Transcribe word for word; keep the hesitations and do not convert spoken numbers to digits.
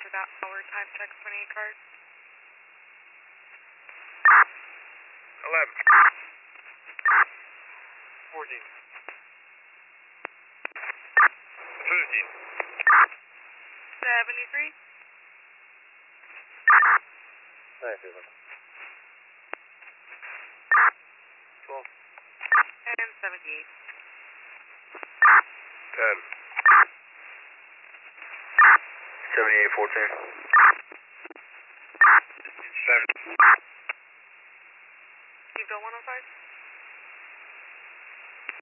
after that hour time check twenty-eight card. eleven. fourteen. fifteen. seventy-three. ninety-seven. twelve. And seventy-eight. ten. seventy-eight fourteen. seven. You go one oh five?